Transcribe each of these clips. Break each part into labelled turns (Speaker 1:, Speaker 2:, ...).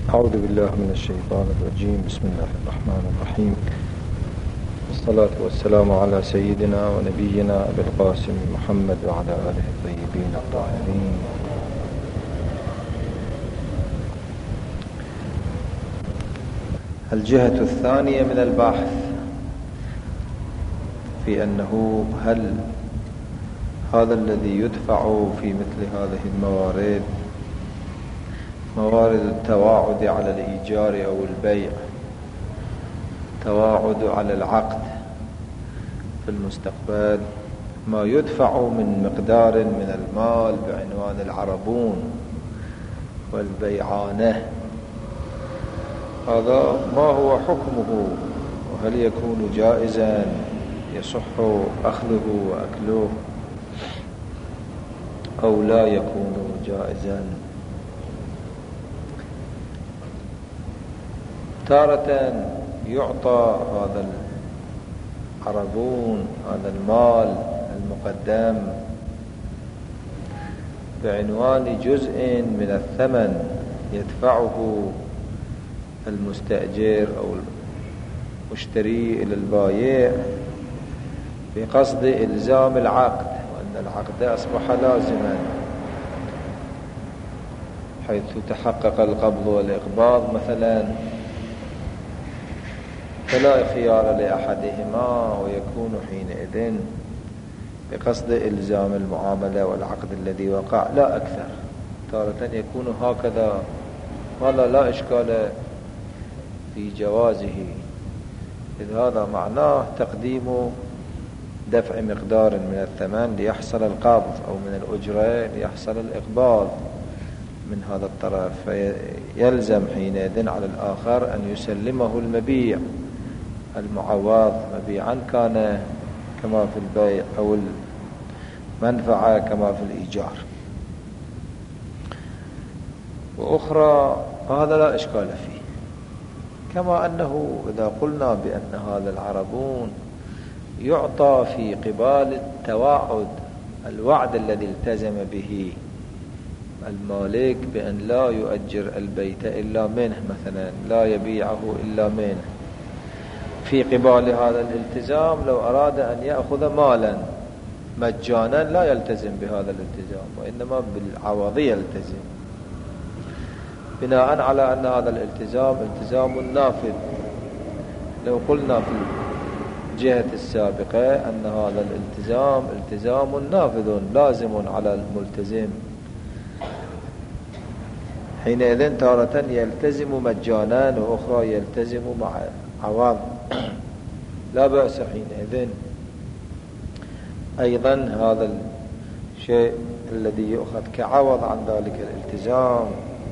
Speaker 1: أعوذ بالله من الشيطان الرجيم. بسم الله الرحمن الرحيم، والصلاة والسلام على سيدنا ونبينا أبي القاسم محمد وعلى آله الطيبين الطاهرين. الجهة الثانية من البحث في أنه هل هذا الذي يدفع في مثل هذه الموارد موارد التواعد على الإيجار أو البيع، تواعد على العقد في المستقبل، ما يدفع من مقدار من المال بعنوان العربون والبيعانة، هذا ما هو حكمه؟ وهل يكون جائزا يصح أخذه وأكله أو لا يكون جائزا؟ تارة يعطى هذا العربون، هذا المال المقدم، بعنوان جزء من الثمن يدفعه المستأجر أو المشتري إلى البائع بقصد إلزام العقد، وأن العقد أصبح لازما حيث تحقق القبض والإقباض مثلا، فلا خيار لأحدهما، ويكون حينئذ بقصد إلزام المعاملة والعقد الذي وقع لا أكثر. تارة يكون هكذا، ولا لا إشكال في جوازه، إذ هذا معناه تقديم دفع مقدار من الثمن ليحصل القبض، أو من الأجرة ليحصل الإقباض من هذا الطرف، فيلزم حينئذ على الآخر أن يسلمه المبيع المعوض مبيعا كان كما في البيع، أو المنفعة كما في الإيجار. وأخرى هذا لا إشكال فيه، كما أنه إذا قلنا بأن هذا العربون يعطى في قبال التواعد، الوعد الذي التزم به المالك بأن لا يؤجر البيت إلا منه، مثلا لا يبيعه إلا منه، في قبال هذا الالتزام لو أراد أن يأخذ مالا مجانا لا يلتزم بهذا الالتزام، وإنما بالعوض يلتزم، بناء على أن هذا الالتزام التزام نافذ. لو قلنا في الجهة السابقة أن هذا الالتزام التزام نافذ لازم على الملتزم، حينئذ تارة يلتزم مجانا وأخرى يلتزم مع عوض، لا بأس حينئذ. أيضا هذا الشيء الذي يؤخذ كعوض عن ذلك الالتزام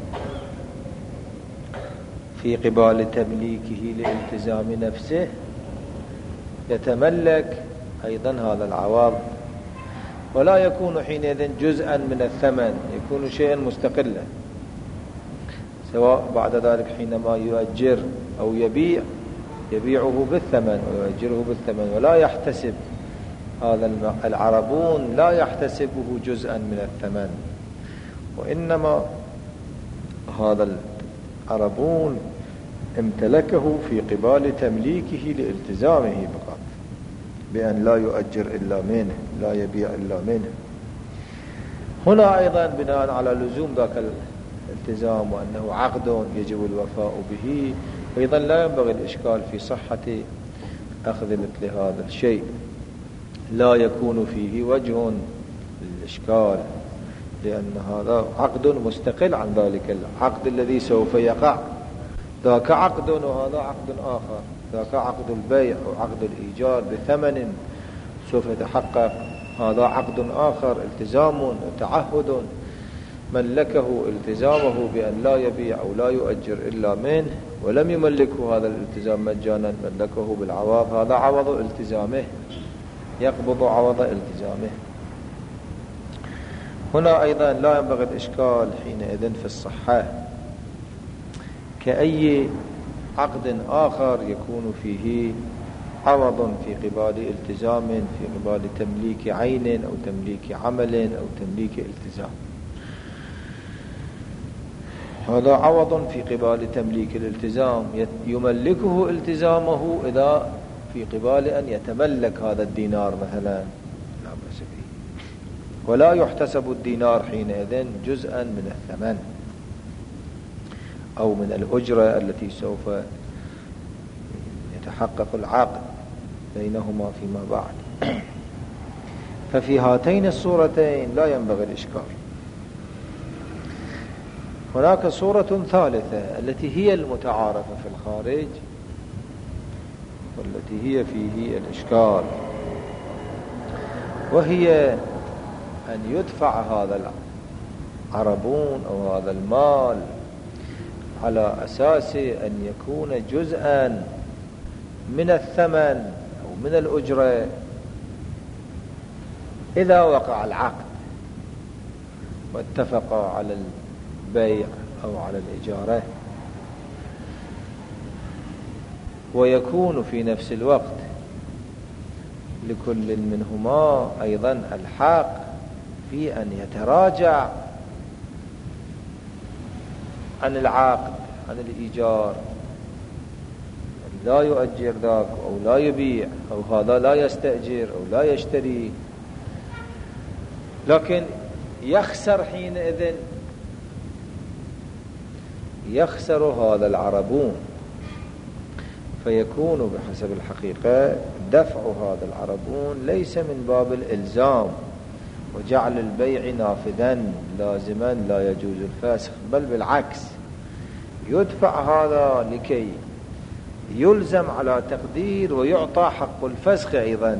Speaker 1: في قبال تمليكه لالتزام نفسه يتملك أيضا هذا العوض، ولا يكون حينئذ جزءا من الثمن، يكون شيئا مستقلا، سواء بعد ذلك حينما يؤجر أو يبيعه بالثمن ويؤجره بالثمن، ولا يحتسب هذا العربون لا يحتسبه جزءا من الثمن، وإنما هذا العربون امتلكه في قبال تمليكه لالتزامه فقط، بأن لا يؤجر إلا منه، لا يبيع إلا منه. هنا أيضا بناء على لزوم ذاك الالتزام وأنه عقد يجب الوفاء به، أيضا لا ينبغي الإشكال في صحة أخذ مثل هذا الشيء، لا يكون فيه وجه للإشكال، لأن هذا عقد مستقل عن ذلك العقد الذي سوف يقع، ذاك عقد وهذا عقد آخر، ذاك عقد البيع وعقد الإيجار بثمن سوف يتحقق، هذا عقد آخر التزام وتعهد ملكه التزامه بأن لا يبيع أو لا يؤجر إلا منه، ولم يملكه هذا الالتزام مجانا، ملكه بالعوض، هذا عوض التزامه، يقبض عوض التزامه. هنا أيضا لا ينبغي الإشكال حينئذ في الصحة، كأي عقد آخر يكون فيه عوض في قبال التزام، في قبال تمليك عين أو تمليك عمل أو تمليك التزام. هذا عوض في قبال تمليك الالتزام، يملكه التزامه إذا في قبال أن يتملك هذا الدينار مثلا لا بأس به، ولا يحتسب الدينار حينئذ جزءا من الثمن أو من الأجرة التي سوف يتحقق العقد بينهما فيما بعد. ففي هاتين الصورتين لا ينبغي الإشكال. هناك صورة ثالثة التي هي المتعارفة في الخارج والتي هي فيه الإشكال، وهي أن يدفع هذا العربون أو هذا المال على أساس أن يكون جزءا من الثمن أو من الأجرة إذا وقع العقد واتفقا على البيع أو على الإجارة، ويكون في نفس الوقت لكل منهما أيضا الحق في أن يتراجع عن العقد عن الإيجار، لا يؤجر ذاك أو لا يبيع، أو هذا لا يستأجر أو لا يشتري، لكن يخسر حينئذ، يخسر هذا العربون، فيكون بحسب الحقيقة دفع هذا العربون ليس من باب الإلزام وجعل البيع نافذا لازما لا يجوز الفسخ، بل بالعكس يدفع هذا لكي يلزم على تقدير ويعطى حق الفسخ أيضا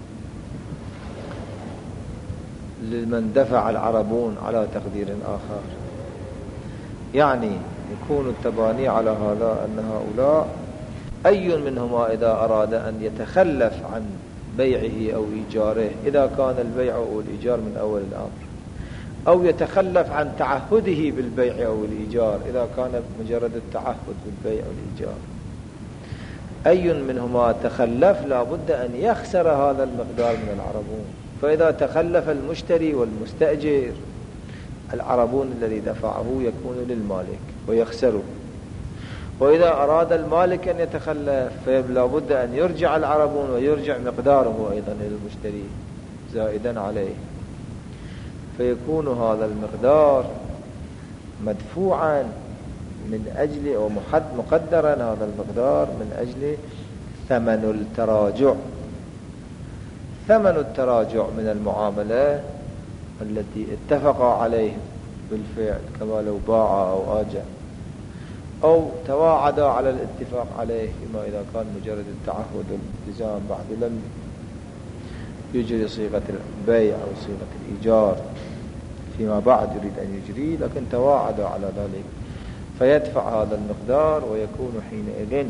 Speaker 1: لمن دفع العربون على تقدير آخر. يعني يكون التباني على هذا أن هؤلاء أي منهما إذا أراد أن يتخلف عن بيعه أو إيجاره، إذا كان البيع أو الإيجار من أول الأمر، أو يتخلف عن تعهده بالبيع أو الإيجار إذا كان مجرد التعهد بالبيع أو الإيجار، أي منهما تخلف لا بد أن يخسر هذا المقدار من العربون. فإذا تخلف المشتري والمستأجر، العربون الذي دفعه يكون للمالك ويخسره، وإذا أراد المالك أن يتخلف فلا بد أن يرجع العربون ويرجع مقداره أيضا للمشتري زائدا عليه، فيكون هذا المقدار مدفوعا من أجل أو مقدرا هذا المقدار من أجل ثمن التراجع. ثمن التراجع من المعاملة التي اتفقا عليه بالفعل، كما لو باع أو آجر أو تواعدا على الاتفاق عليه، فيما إذا كان مجرد التعهد والالتزام بعد لم يجري صيغة البيع أو صيغة الإيجار، فيما بعد يريد أن يجري، لكن تواعدا على ذلك، فيدفع هذا المقدار ويكون حينئذ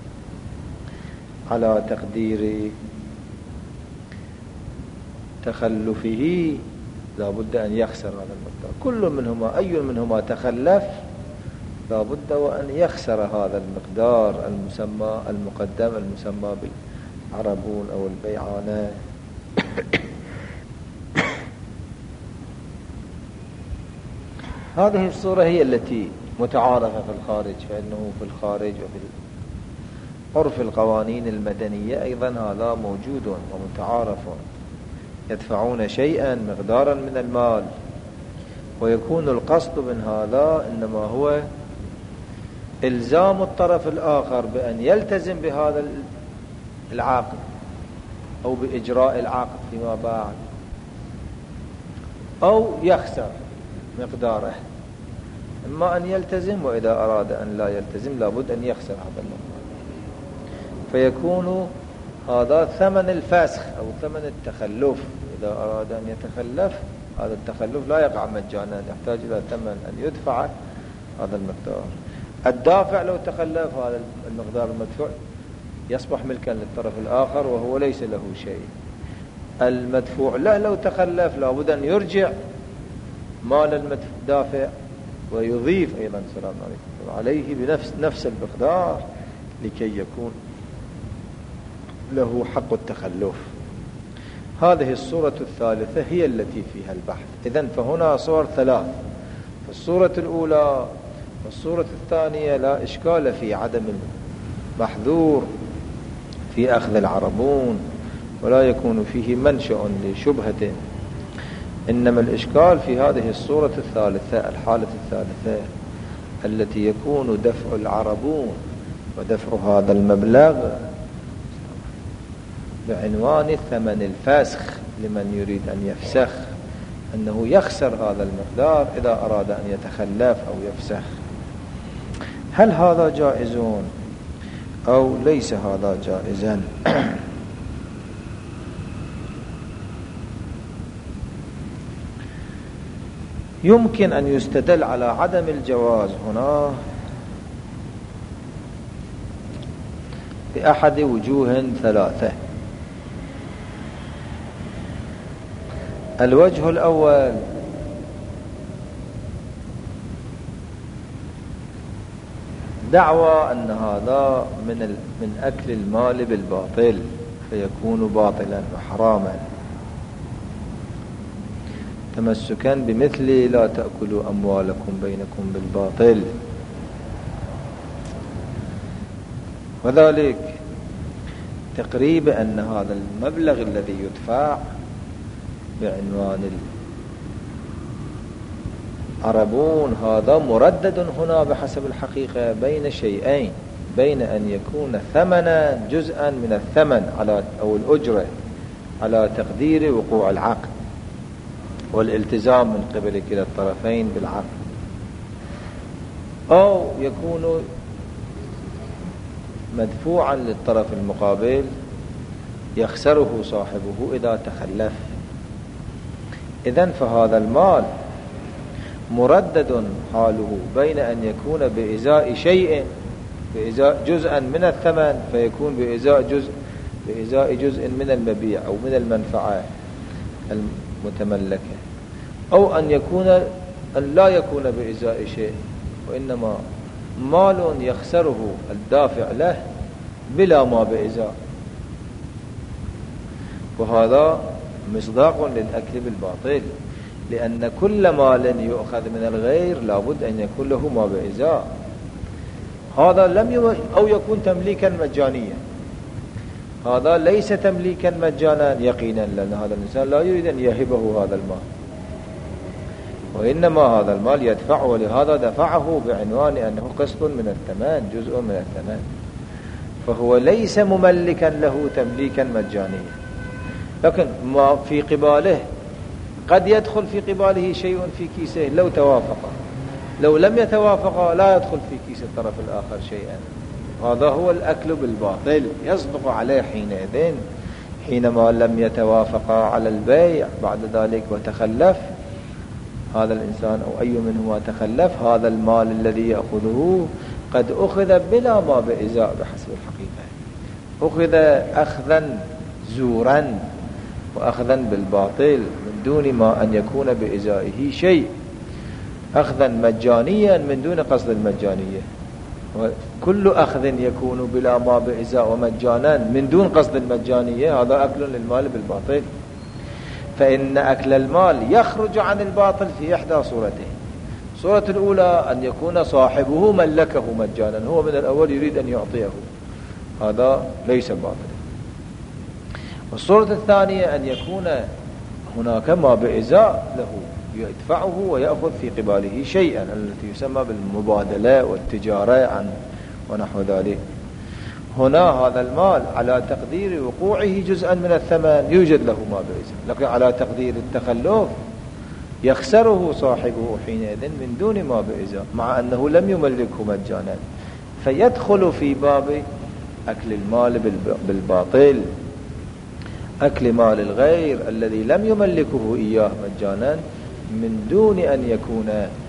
Speaker 1: على تقدير تخلفه لا بد أن يخسر هذا المقدار. كل منهما أي منهما تخلف لا بد وأن يخسر هذا المقدار المسمى المقدم المسمى بالعربون أو البيعانة. هذه الصورة هي التي متعارفة في الخارج، فإنه في الخارج وفي عرف القوانين المدنية أيضا هذا موجود ومتعارف، يدفعون شيئا مقدارا من المال، ويكون القصد من هذا إنما هو إلزام الطرف الآخر بأن يلتزم بهذا العقد أو بإجراء العقد فيما بعد، أو يخسر مقداره، إما أن يلتزم، وإذا أراد أن لا يلتزم لابد أن يخسر هذا المقدار، فيكون هذا ثمن الفسخ أو ثمن التخلف. إذا أراد أن يتخلف هذا التخلف لا يقع مجانا، يحتاج إلى ثمن أن يدفع هذا المقدار. الدافع لو تخلف هذا المقدار المدفوع يصبح ملكا للطرف الآخر وهو ليس له شيء. المدفوع له لو تخلف لابد أن يرجع مال الدافع ويضيف أيضا سلام عليكم عليه بنفس المقدار لكي يكون له حق التخلف. هذه الصورة الثالثة هي التي فيها البحث. إذن فهنا صور ثلاث. الصورة الأولى والصورة الثانية لا إشكال في عدم المحذور في أخذ العربون، ولا يكون فيه منشأ لشبهة، إنما الإشكال في هذه الصورة الثالثة، الحالة الثالثة التي يكون دفع العربون ودفع هذا المبلغ بعنوان الثمن الفسخ لمن يريد أن يفسخ، أنه يخسر هذا المقدار إذا أراد أن يتخلف أو يفسخ. هل هذا جائز أو ليس هذا جائزا؟ يمكن أن يستدل على عدم الجواز هنا بأحد وجوه ثلاثة. الوجه الأول دعوى أن هذا من أكل المال بالباطل فيكون باطلا وحراما، تمسكا بمثل لا تأكلوا أموالكم بينكم بالباطل، وذلك تقريب أن هذا المبلغ الذي يدفع بعنوان العربون هذا مردد هنا بحسب الحقيقة بين شيئين، بين أن يكون ثمنا جزءا من الثمن على أو الأجرة على تقدير وقوع العقد والالتزام من قبل كلا الطرفين بالعقد، أو يكون مدفوعا للطرف المقابل يخسره صاحبه إذا تخلف. إذن فهذا المال مردد حاله بين أن يكون بإزاء شيء، بإزاء جزءا من الثمن فيكون بإزاء جزء من المبيع أو من المنفعة المتملكة، أو أن لا يكون بإزاء شيء وإنما مال يخسره الدافع له بلا ما بإزاء، وهذا مصداق للأكل بالباطل، لأن كل مال يؤخذ من الغير لابد أن يكون له ما بإزاء. هذا أو يكون تمليكا مجانيا، هذا ليس تمليكا مجانا يقينا، لأن هذا الإنسان لا يريد أن يهبه هذا المال، وإنما هذا المال يدفعه، ولهذا دفعه بعنوان أنه قسط من الثمن، جزء من الثمن، فهو ليس مملكا له تمليكا مجانيا، لكن ما في قباله قد يدخل في قباله شيء في كيسه لو توافق، لو لم يتوافق لا يدخل في كيس الطرف الآخر شيئا. هذا هو الأكل بالباطل، يصدق عليه حينئذ حينما لم يتوافق على البيع بعد ذلك وتخلف هذا الإنسان أو أي منهما تخلف، هذا المال الذي يأخذه قد أخذ بلا ما بإزاء بحسب الحقيقة، أخذ أخذا زورا وأخذا بالباطل من دون ما أن يكون بإزائه شيء، أخذا مجانيا من دون قصد المجانية، وكل أخذ يكون بلا ما بإزاء ومجانا من دون قصد المجانية هذا أكل للمال بالباطل. فإن أكل المال يخرج عن الباطل في إحدى صورتين: الصورة الأولى أن يكون صاحبه ملكه مجانا، هو من الأول يريد أن يعطيه، هذا ليس باطلا. والصورة الثانية أن يكون هناك ما بإزاء له يدفعه ويأخذ في قباله شيئا، التي يسمى بالمبادلة والتجارة ونحو ذلك. هنا هذا المال على تقدير وقوعه جزءا من الثمن يوجد له ما بإزاء، لكن على تقدير التخلف يخسره صاحبه حينئذ من دون ما بإزاء، مع أنه لم يملكه مجانا، فيدخل في باب أكل المال بالباطل، أكل مال الغير الذي لم يملكه إياه مجانا من دون أن يكون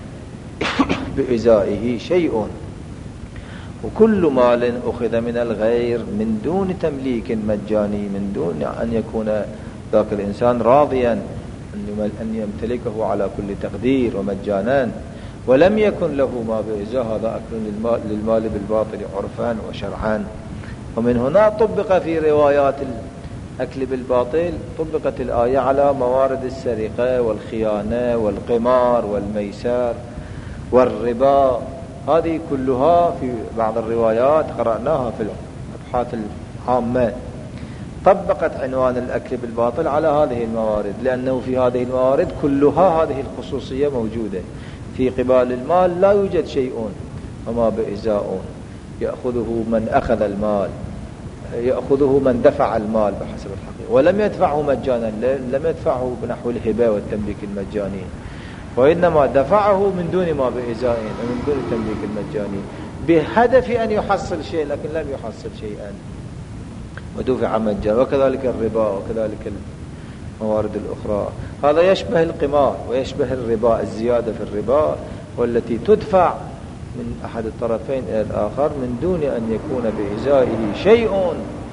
Speaker 1: بإزائه شيء. وكل مال أخذ من الغير من دون تمليك مجاني، من دون أن يكون ذاك الإنسان راضيا أن يمتلكه على كل تقدير ومجانا ولم يكن له ما بإزاء، هذا أكل للمال بالباطل عرفا وشرعا. ومن هنا طبق في روايات الأكل بالباطل طبقت الآية على موارد السرقة والخيانة والقمار والميسر والربا هذه كلها في بعض الروايات قرأناها في الأبحاث العامة طبقت عنوان الأكل بالباطل على هذه الموارد، لأنه في هذه الموارد كلها هذه الخصوصية موجودة. في قبال المال لا يوجد شيء وما بإزاء يأخذه من أخذ المال، يأخذه من دفع المال بحسب الحقيقة، ولم يدفعه مجانا، لم يدفعه بنحو الهبة والتمليك المجاني، وإنما دفعه من دون ما بإزاء ومن دون التمليك المجاني بهدف أن يحصل شيء، لكن لم يحصل شيئا ودفع مجانا. وكذلك الربا وكذلك الموارد الأخرى. هذا يشبه القمار ويشبه الربا، الزيادة في الربا والتي تدفع من أحد الطرفين إلى الآخر من دون أن يكون بإزائه شيء،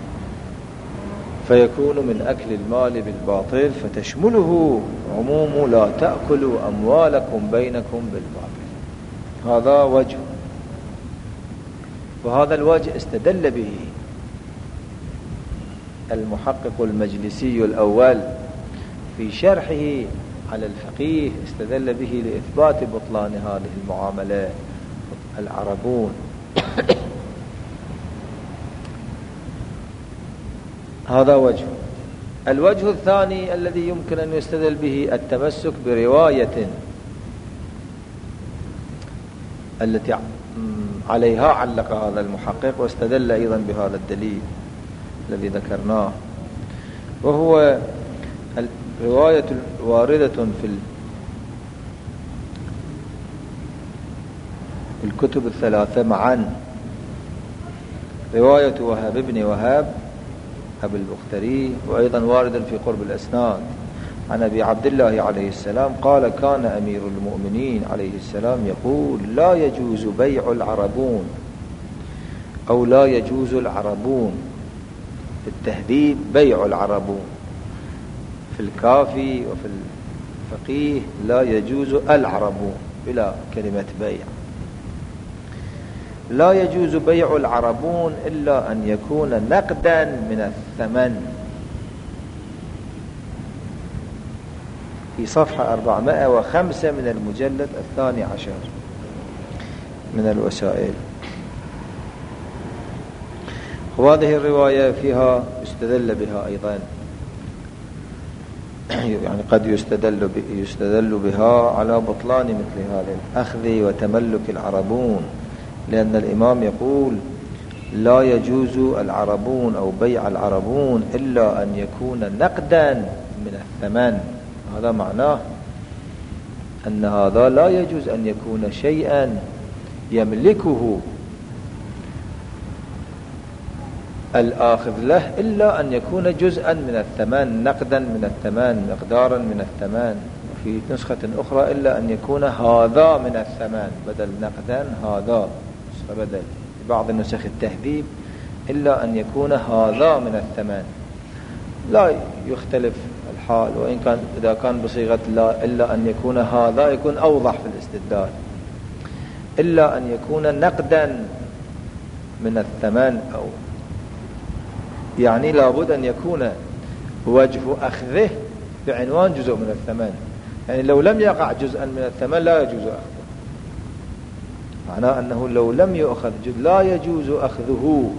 Speaker 1: فيكون من أكل المال بالباطل، فتشمله عموم لا تأكلوا أموالكم بينكم بالباطل. هذا وجه، وهذا الوجه استدل به المحقق المجلسي الأول في شرحه على الفقيه، استدل به لإثبات بطلان هذه المعاملة العربون. هذا وجه. الوجه الثاني الذي يمكن أن يستدل به التمسك برواية التي عليها علق هذا المحقق، واستدل أيضا بهذا الدليل الذي ذكرناه، وهو الرواية الواردة في الكتب الثلاثة معا، رواية وهب بن وهاب أبي البختري، وأيضا وارد في قرب الأسناد عن أبي عبد الله عليه السلام قال: كان أمير المؤمنين عليه السلام يقول: لا يجوز بيع العربون، أو لا يجوز العربون، في التهذيب بيع العربون، في الكافي وفي الفقيه لا يجوز العربون بلا كلمة بيع. لا يجوز بيع العربون إلا أن يكون نقدا من الثمن، في صفحة 405 من المجلد 12 من الوسائل. وهذه الرواية فيها يستدل بها أيضا، يعني قد يستدل بها على بطلان مثل هذا الأخذ وتملك العربون، لأن الإمام يقول: لا يجوز العربون أو بيع العربون إلا أن يكون نقدا من الثمن. هذا معناه أن هذا لا يجوز أن يكون شيئا يملكه الآخذ له إلا أن يكون جزءا من الثمن، نقدا من الثمن، مقدارا من الثمن. وفي نسخة أخرى: إلا أن يكون هذا من الثمن، بدل نقدا هذا، بدل في بعض النسخ التهذيب: إلا أن يكون هذا من الثمن. لا يختلف الحال، وإن كان إذا كان بصيغة لا إلا أن يكون هذا يكون أوضح في الاستدلال. إلا أن يكون نقدا من الثمن، أو يعني لابد أن يكون وجه أخذه بعنوان جزء من الثمن، يعني لو لم يقع جزءا من الثمن لا يجوز أخذه، معناه أنه لو لم يؤخذ لا يجوز أخذه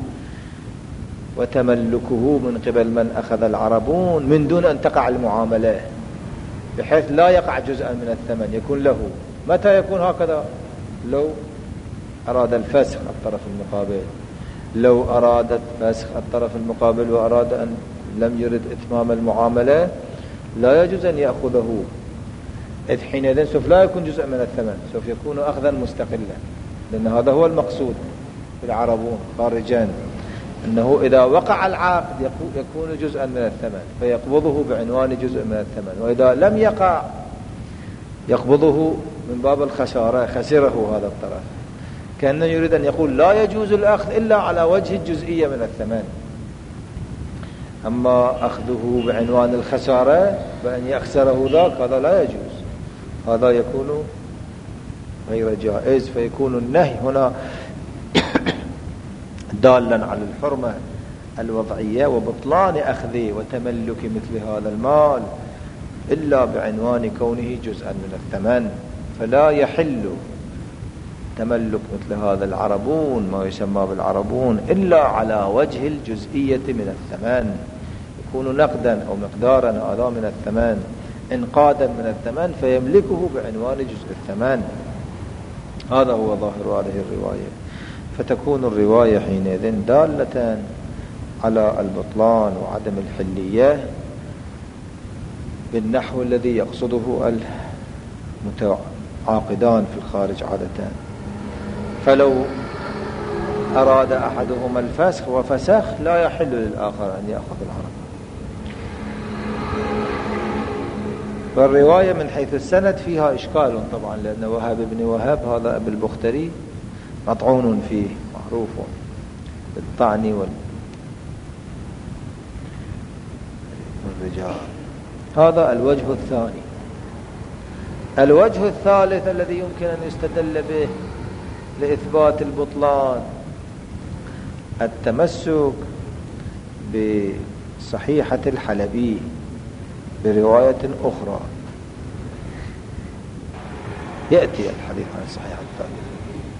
Speaker 1: وتملكه من قبل من أخذ العربون من دون أن تقع المعاملة، بحيث لا يقع جزءا من الثمن، يكون له. متى يكون هكذا؟ لو أراد الفسخ الطرف المقابل، لو أرادت فسخ الطرف المقابل وأراد أن لم يرد إتمام المعاملة لا يجوز أن يأخذه، إذ حينئذ سوف لا يكون جزء من الثمن، سوف يكون أخذا مستقلا، لأن هذا هو المقصود في العربون خارجا، أنه إذا وقع العقد يكون جزءا من الثمن فيقبضه بعنوان جزء من الثمن، وإذا لم يقع يقبضه من باب الخسارة، خسره هذا الطرف، كأنه يريد أن يقول لا يجوز الأخذ إلا على وجه الجزئية من الثمن. أما أخذه بعنوان الخسارة بأن يخسره ذاك هذا لا يجوز، هذا يكون غير جائز، فيكون النهي هنا دالا على الحرمة الوضعية وبطلان أخذ وتملك مثل هذا المال إلا بعنوان كونه جزءا من الثمن. فلا يحل تملك مثل هذا العربون، ما يسمى بالعربون، إلا على وجه الجزئية من الثمن، يكون نقدا أو مقدارا هذا من الثمن، انقادا من الثمن فيملكه بعنوان جزء الثمن. هذا هو ظاهر هذه الرواية، فتكون الرواية حينئذ دالة على البطلان وعدم الحلية بالنحو الذي يقصده المتعاقدان في الخارج عادة. فلو أراد أحدهما الفسخ وفسخ لا يحل للآخر أن يأخذ العرب. والرواية من حيث السند فيها إشكال طبعا، لأن وهب بن وهب هذا أبو البختري مطعون فيه، معروف بالطعن والرجال. هذا الوجه الثاني. الوجه الثالث الذي يمكن أن يستدل به لإثبات البطلان التمسك بصحيحة الحلبي برواية أخرى. يأتي الحديث عن الصحيحة الثالثة.